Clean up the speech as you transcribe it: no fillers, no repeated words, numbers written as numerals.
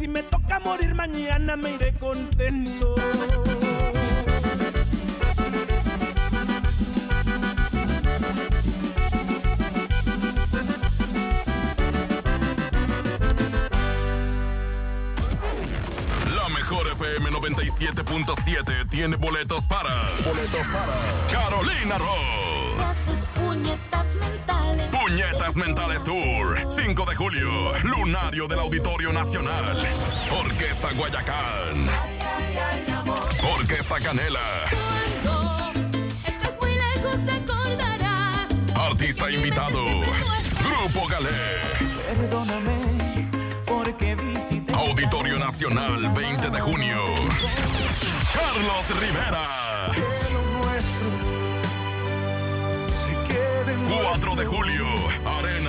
me toca morir mañana me iré contento. La mejor FM 97.7 tiene boletos para Carolina Ross. Sus puñetas mentales. Puñetas Mentales Tour, 5 de julio, lunario del Auditorio Nacional. Orquesta Guayacán. Orquesta Canela. Cuando estés muy lejos te acordarás. Artista invitado, Grupo Galé. Perdóname porque visité Auditorio Nacional, 20 de junio. Carlos Rivera. que lo nuestro se quede en 4 de julio, Arena